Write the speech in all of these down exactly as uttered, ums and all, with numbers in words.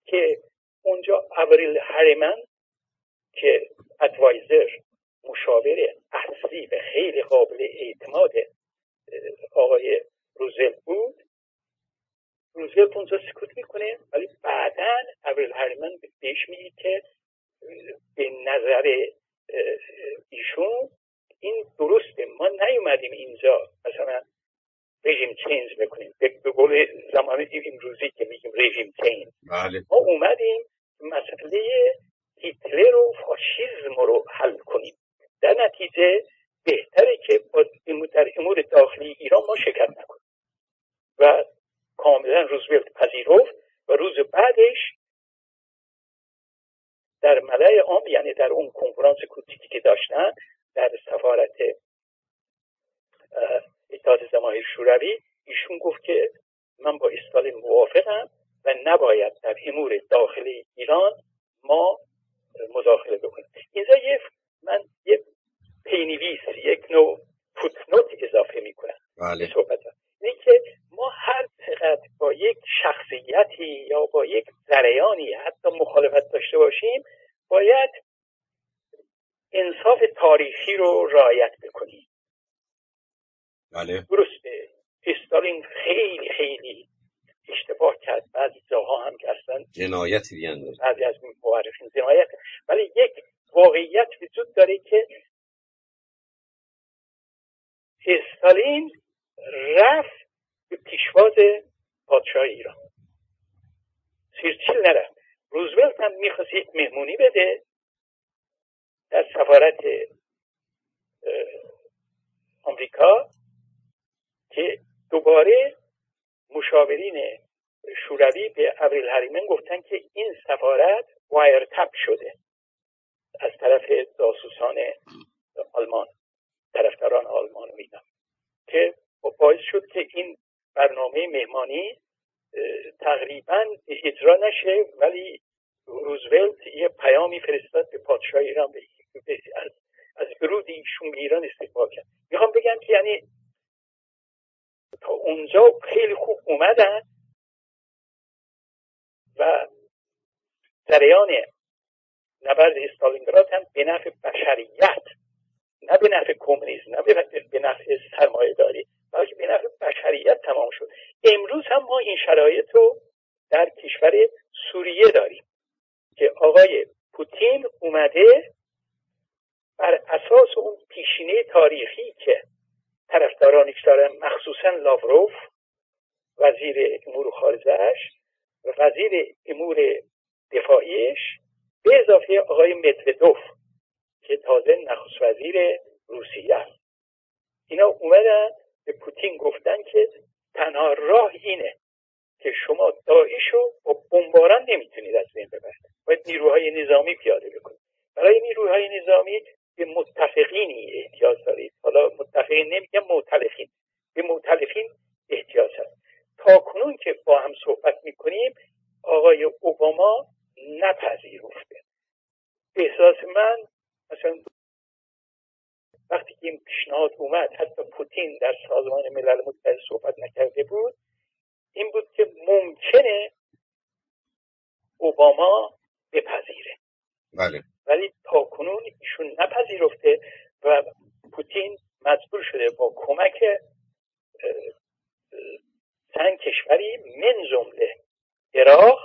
که اونجا اوریل هریمن که ادوایزر، مشاور اصلی و خیلی قابل اعتماد آقای روزولت بود، روزولت اونجا سکوت میکنه، ولی بعداً اوریل هریمن بهش میگه که به نظر ایشون این درسته، ما نیومدیم اینجا مثلا رژیم چینج بکنیم، به قول زمان امروزی که میگیم رژیم چینج، بله. ما اومدیم مسئله هیتلر و فاشیسم رو حل کنیم. در نتیجه بهتره که در امور داخلی ایران ما شرکت نکنیم. و کاملا روزولت پذیرفت و روز بعدش در ملأ عام، یعنی در اون کنفرانس کوچیکی که داشتن در سفارت اتحاد جماهیر شوروی، ایشون گفت که من با استالین موافقم و نباید در امور داخلی ایران ما مداخله بکنیم. اینجا یه من یه پینویس، یک نوع فوتنوت اضافه میکنم بله. به صحبتم. اینه که ما هر چقدر با یک شخصیتی یا با یک جریانی حتی مخالفت داشته باشیم، باید انصاف تاریخی رو رعایت بکنیم. بله. درسته استالین خیلی خیلی اشتباه کرد، بعضی جاها هم که اصلا جنایتی دیگه، بعضی از مورخین جنایت، ولی یک واقعیت وجود داره که استالین رفت به پیشواز پادشاه ایران، چرچیل نرفت. روزولت هم میخواست یک مهمونی بده در سفارت آمریکا که دوباره مشاورین شوروی به اوریل هریمن گفتن که این سفارت وایر تپ شده از طرف جاسوسان آلمان، طرفداران آلمان میدن، که باعث شد که این برنامه مهمانی تقریبا اجرا نشه. ولی روزولت یه پیامی فرستاد به پادشاه ایران به از از ورود ایشون به ایران استقبال کرد. میخوام بگم که یعنی تا اونجا خیلی خوب اومدن و جریان نبرد استالینگراد هم به نفع بشریت، نه به نفع کمونیسم، نه به نفع سرمایه داری، بلکه به نفع بشریت تمام شد. امروز هم ما این شرایط رو در کشور سوریه داریم که آقای پوتین اومده بر اساس اون پیشینه تاریخی که طرفدارانش دارن، مخصوصا لاوروف وزیر امور خارجه‌اش و وزیر امور دفاعیش، به اضافه آقای مدودوف که تازه نخست وزیر روسیه است، اینا اومدن به پوتین گفتن که تنها راه اینه که شما داعش رو با بمباران نمیتونید از بین ببرید، باید نیروهای نظامی پیاده بکنید. برای نیروهای نظامی به متفقینی احتیاج دارید. حالا متفقین نمیگم، مؤتلفین، به مؤتلفین احتیاج هست. تا کنون که با هم صحبت میکنیم آقای اوباما نپذیرفته. به احساس من مثلا وقتی که این پیشنهاد اومد، حتی پوتین در سازمان ملل متحد صحبت نکرده بود، این بود که ممکنه اوباما بپذیره. بله. ولی تا کنون ایشون نپذیرفته و پوتین مجبور شده با کمک چند کشوری من جمله عراق،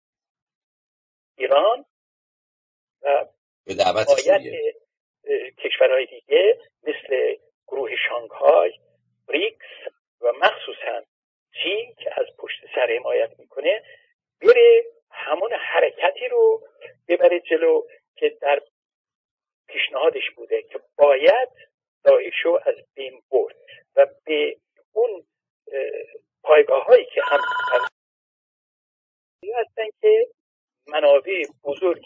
ایران و به دعوت سوریه کشورهای دیگه مثل گروه شانگهای، بریکس و مخصوصا چین که از پشت سر حمایت میکنه، بره همون حرکتی رو ببره جلو که در پیشنهادش بوده که باید داعش رو از بین برد و به اون پایگاه هایی که هم هستن که منابع بزرگ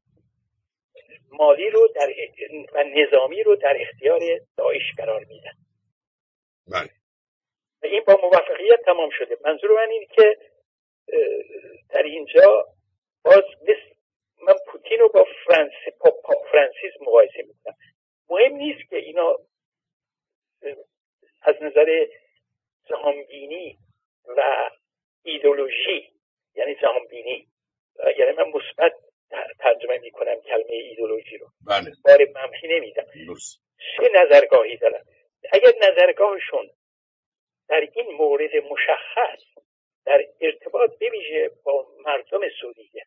مالی رو در و نظامی رو در اختیار داعش قرار میدن. بله. و این با موفقیت تمام شده. منظور من اینه که در اینجا باز مثل من پوتین رو با فرانسیس پاپ فرانسیس مقایسه میکنم. مهم نیست که اینا از نظر جهانبینی و ایدئولوژی، یعنی جهانبینی یعنی من مثبت ترجمه میکنم کلمه ایدئولوژی رو، بله. بار منفی نمیدم. چه نظرگاهی دارن؟ اگر نظرگاهشون در این مورد مشخص در ارتباط بویژه با مردم سوریه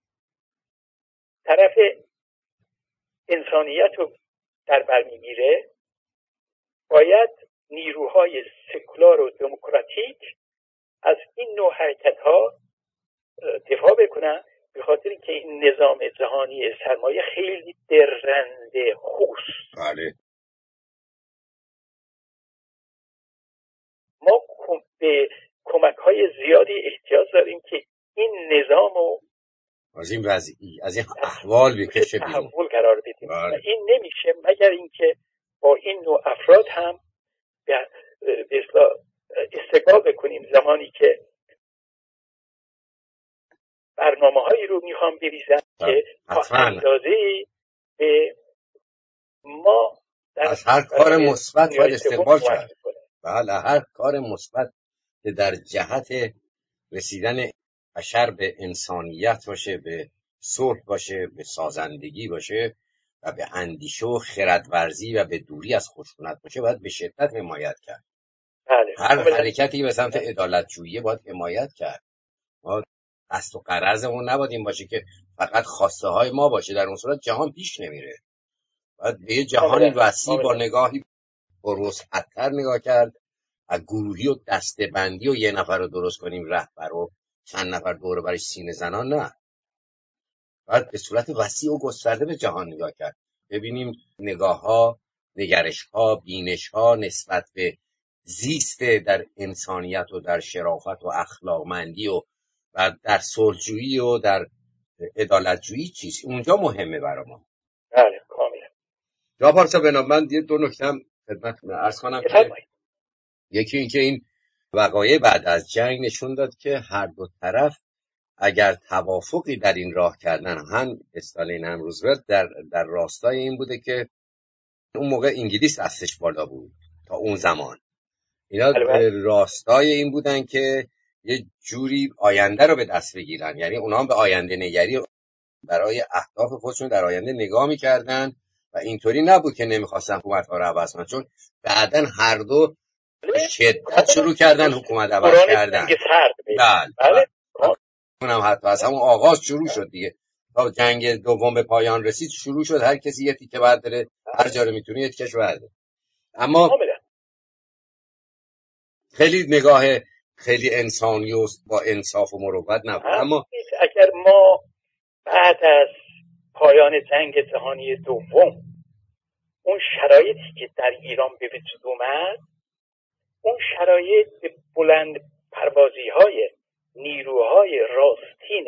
طرف انسانیت رو در بر میگیره، باید نیروهای سکولار و دموکراتیک از این نوع حرکت ها دفاع بکنن، به خاطر اینکه این نظام جهانی سرمایه خیلی درنده خوست. بله. ما به کمک های زیادی احتیاج داریم که این نظام رو از این وضعی از این احوال بکشه بیرون، تحول قرار بدیم. بله. و این نمیشه مگر اینکه با این نوع افراد هم به اصطلاح استقبال بکنیم. زمانی که برنامه هایی رو میخوام بریزن که تا اندازه‌ای به ما از هر کار مثبت باید استقبال کرد. بله، هر کار مثبت که در جهت رسیدن بشر به انسانیت باشه، به صلح باشه، به سازندگی باشه و به اندیشه و خردورزی و به دوری از خشونت باشه باید به شدت حمایت کرد. بله. هر حرکتی به سمت عدالت‌جویی باید حمایت کرد. ما قصد و غرضمون نباید این باشه که فقط خواسته های ما باشه، در اون صورت جهان پیش نمیره. باید به یه جهانی وسیع با نگاهی بروزحتر نگاه کرد. از گروهی و دسته‌بندی و یه نفر رو درست کنیم رهبر و چند نفر دور برش سینه زنان، نه. باید به صورت وسیع و گسترده به جهان نگاه کرد، ببینیم نگاه ها، نگرش ها، بینش ها نسبت به زیست در انسانیت و در شرافت و اخلاقمندی و و در صلح‌جویی و در عدالت‌جویی چیست. اونجا مهمه برای ما. بله کاملا. جناب پارسا، من یه دو نکته خدمتتون عرض کنم که یکی این که این وقایع بعد از جنگ نشون داد که هر دو طرف اگر توافقی در این راه کردن، هم استالین هم روزولت در در راستای این بوده که اون موقع انگلیس دستش بالا بود، تا اون زمان اینا راستای این بودن که یه جوری آینده رو به دست بگیرن، یعنی اونا هم به آینده نگری برای اهداف خودشون در آینده نگاه میکردن و اینطوری نبود که نمیخواستن حکومت‌ها رو عوض کنن، چون بعدن هر دو به شدت شروع کردن حکومت عوض کردن. بله بله. اونم حتی از همون آغاز شروع شد دیگه، تا جنگ دوم به پایان رسید شروع شد هر کسی یه تیکه برداره، هر جا رو میتونه یه تیکش برداره. اما خیلی نگاه خیلی انسانی و با انصاف و مروت نبود. اما اگر ما بعد از پایان جنگ جهانی دوم اون شرایطی که در ایران به وجود اومد، اون شرایط به بلند پروازی های نیروهای راستین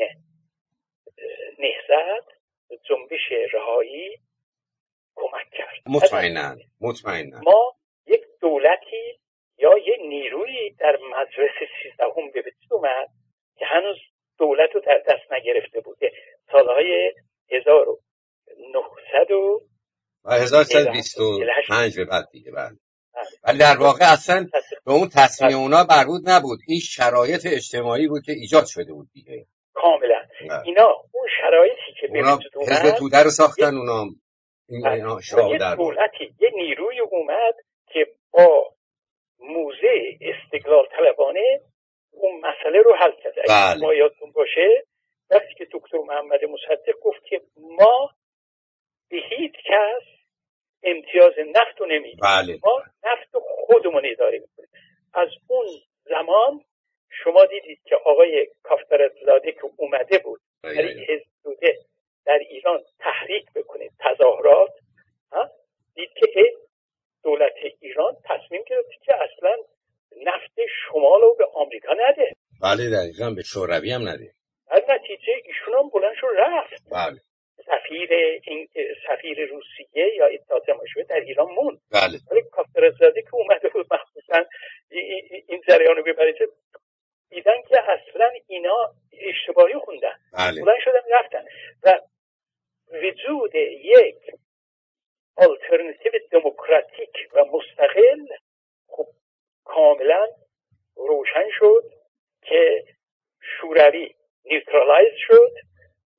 نهضت، جنبش رهایی کمک کرد. مطمئناً مطمئناً ما یک دولتی یا یک نیروی در مجلس سیزدهم به وجود اومد که هنوز دولت رو در دست نگرفته بوده. سالهای هزار و نهصد و هزار و بیست و پنج به بعد دیگه. بله. ولی در واقع اصلا به اون تصمیم اونا مربوط نبود، این شرایط اجتماعی بود که ایجاد شده بود دیگه. کاملا. اینا اون شرایطی که به وجود اومد، حزب توده رو ساختن اونا، اینا شاه در دولتی یه نیروی اومد که با موزه استقلال طلبانه اون مسئله رو حل کرد. بله. ما یادتون باشه وقتی که دکتر محمد مصدق گفت که ما به هیچ کس امتیاز نفت رو نمیدیم. بله. ما نفت خودمون اداره میکنیم. از اون زمان شما دیدید که آقای کافترزاده که اومده بود برای حزب توده در ایران تحریک بکنه، تظاهرات، دید که دولت ایران تصمیم گرفت که اصلا نفت شمال رو به آمریکا نده. بله دقیقاً، به شوروی هم نده. در نتیجه ایشون هم بلند شد رفت. بله. سفیر این سفیر روسیه یا اتحاد جماهیر در ایران موند. بله. ولی کافترزاده که اومده بود مخصوصا این جریان رو ببرید، دیدن که اصلا اینا اشتباهی خوندن. بله. بلند شدن رفتن و وجود یک آلترناتیو دموکراتیک و مستقل خب کاملا روشن شد که شوروی نیوترالایز شد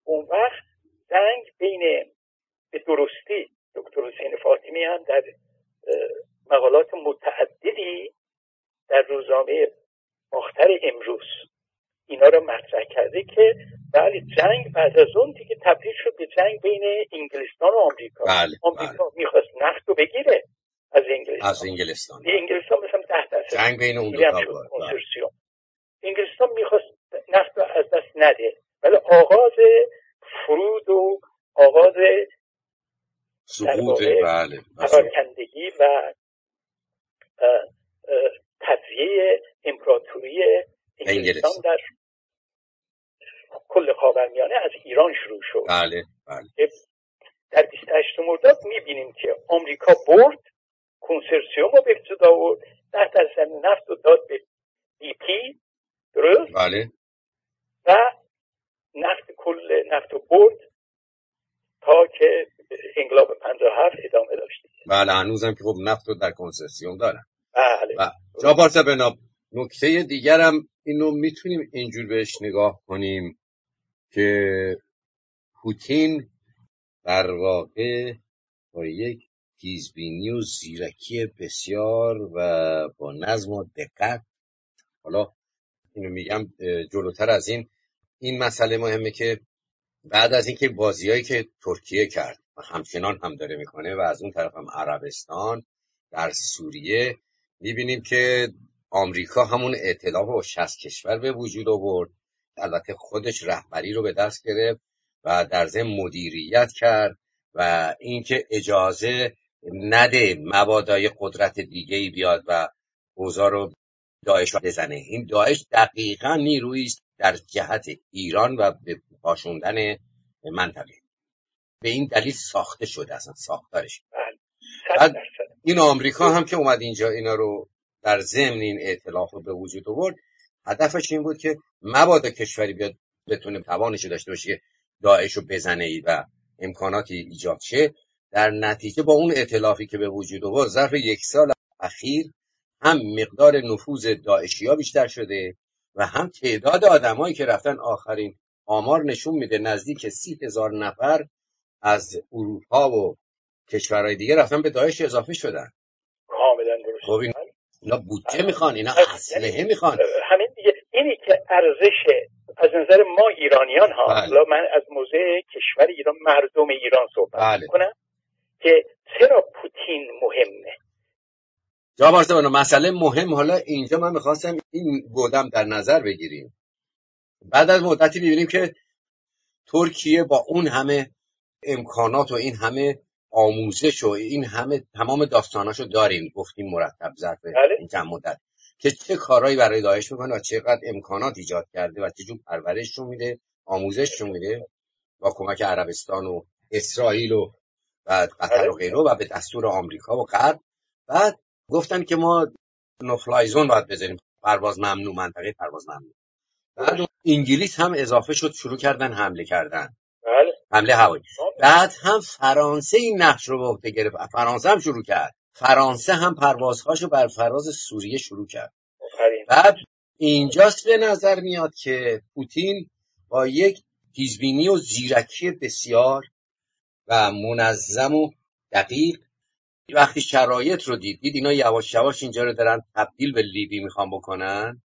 اون وقت جنگ بین، به درستی دکتر حسین فاطمی هم در مقالات متعددی در روزنامه باختر امروز اینا رو مطرح کرده که بله جنگ بعد از اون دیگه تبدیل شد به جنگ بین انگلستان و آمریکا. بله، آمریکا بله. میخواست نفت رو بگیره از انگلستان. از انگلستان. انگلستان مثلا ده درصد جنگ بین اون دو تا بود. کنسورسیوم. انگلستان میخواست نفت رو از دست نده، ولی آغاز فرود و آغاز سقوط بله پراکندگی و تجزیه امپراتوری انگلستان در کل خاورمیانه از ایران شروع شد. بله بله. در بیست و هشتم مرداد میبینیم که آمریکا برد، کنسورسیوم رو به وجود آورد، ده درصد نفت رو داد به بی پی، درست؟ بله. و نفت کل نفت رو برد تا که انقلاب پنجاه و هفت ادامه داشت. بله هنوزم که خب نفت رو در کنسورسیوم دارن. بله. و جناب بناب نکته دیگرم اینو میتونیم اینجور بهش نگاه کنیم که پوتین در واقع با یک تیزبینی و زیرکی بسیار و با نظم و دقت، حالا اینو میگم جلوتر از این این مسئله مهمه که بعد از اینکه بازیایی که ترکیه کرد و همچنان هم داره میکنه و از اون طرف هم عربستان در سوریه، میبینیم که آمریکا همون ائتلاف با شصت کشور به وجود آورد، البته خودش رهبری رو به دست گرفت و در ضمن مدیریت کرد و اینکه اجازه نده مبادای قدرت دیگه‌ای بیاد و اوضاع رو داعش بزنه. این داعش دقیقاً نیرویی است در جهت ایران و به پاشوندن منطقه. به این دلیل ساخته شده، اصلا ساختارش. بعد این آمریکا هم که اومد اینجا اینا رو در ضمن این ائتلاف رو به وجود آورد، هدفش این بود که مبادا کشوری بیاد بتونه توانش داشته باشه که داعش رو بزنه و امکاناتی ایجاد شه. در نتیجه با اون ائتلافی که به وجود آورد ظرف یک سال اخیر هم مقدار نفوذ داعشی‌ها بیشتر شده و هم تعداد آدمایی که رفتن، آخرین آمار نشون میده نزدیک سی هزار نفر از اروپا و کشورهای دیگه رفتن به داعش اضافه شدن. کاملا درست. خب این اینا بودجه میخوان، اینا اسلحه میخوان. همین دیگه، اینی که ارزش از نظر ما ایرانیان ها، حالا من از موضع کشور ایران، مردم ایران صحبت بله. میکنم که چرا پوتین مهمه. جا باشته بانو مسئله مهم. حالا اینجا من میخواستم این بودم در نظر بگیریم. بعد از مدتی ببینیم که ترکیه با اون همه امکانات و این همه آموزش و این همه تمام داستاناشو داریم، گفتیم مرتب ظرف این چند مدت، که چه کارهایی برای داعش میکنه و چقدر امکانات ایجاد کرده و چه جور پرورششون میده، آموزششون میده با کمک عربستان و اسرائیل و بعد قطر و غیره و به دستور آمریکا و غرب. بعد گفتن که ما نوفلای زون باید بذاریم، پرواز ممنوع، منطقه پرواز ممنوع. بعد انگلیس هم اضافه شد، شروع کردن حمله کردن. بله. حمله هوایی. بعد هم فرانسه این نقش رو به عهده گرفت. فرانسه هم شروع کرد. فرانسه هم پروازهاشو بر فراز سوریه شروع کرد. بعد اینجاست به نظر میاد که پوتین با یک تیزبینی و زیرکی بسیار و منظم و دقیق، وقتی شرایط رو دید دید اینا یواش یواش اینجا رو دارن تبدیل به لیبی میخوان بکنن،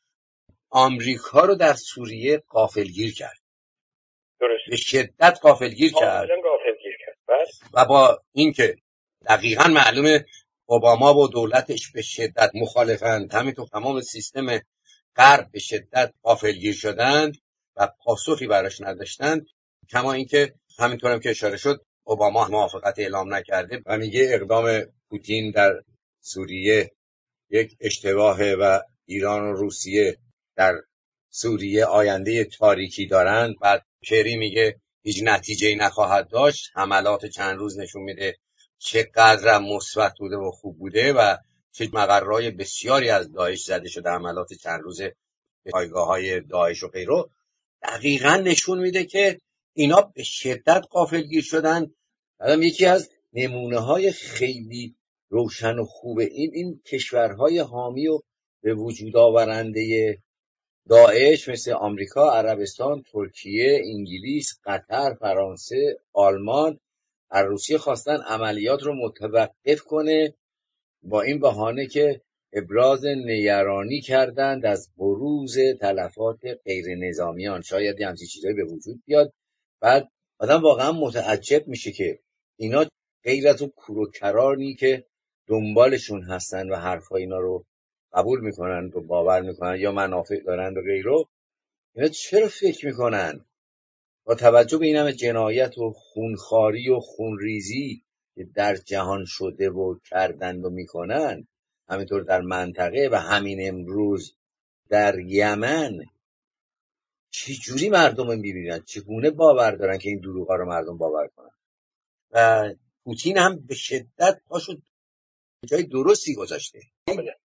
آمریکا رو در سوریه غافلگیر کرد. درست. به شدت غافلگیر کرد. غافلگیر کرد. بس. و با اینکه دقیقاً معلومه اوباما و دولتش به شدت مخالفند، همینطور تمام سیستم غرب به شدت غافلگیر شدند و پاسخی براش نداشتند. کما اینکه همینطور هم که اشاره شد اوباما موافقت اعلام نکرده و میگه اقدام پوتین در سوریه یک اشتباهه و ایران و روسیه در سوریه آینده تاریکی دارند. بعد کری میگه هیچ نتیجه‌ای نخواهد داشت. حملات چند روز نشون میده چقدر مثبت بوده و خوب بوده و چه مقرهای بسیاری از داعش زده شده. حملات چند روز پایگاه‌های داعش و غیره دقیقاً نشون میده که اینا به شدت غافلگیر شدن. الان یکی از نمونه‌های خیلی روشن و خوبه این این کشورهای حامی و به وجود آورنده داعش مثل آمریکا، عربستان، ترکیه، انگلیس، قطر، فرانسه، آلمان از روسیه خواستن عملیات رو متوقف کنه با این بهانه که ابراز نگرانی کردند از بروز تلفات غیر نظامیان، شاید یه همچین چیزایی به وجود بیاد. بعد آدم واقعا متعجب میشه که اینا غیر از اون کوروکرانی که دنبالشون هستن و حرفا اینا رو قبول میکنن و باور میکنن یا منافع دارن و غیره، اینا چرا فکر میکنن با توجه به این همه جنایت و خونخواری و خونریزی که در جهان شده و کردند و میکنن، همینطور در منطقه و همین امروز در یمن، چجوری مردم رو میبینن؟ چگونه باور دارن که این دروغا رو مردم باور کنن؟ و پوتین هم به شدت پاشو جای درستی گذاشته.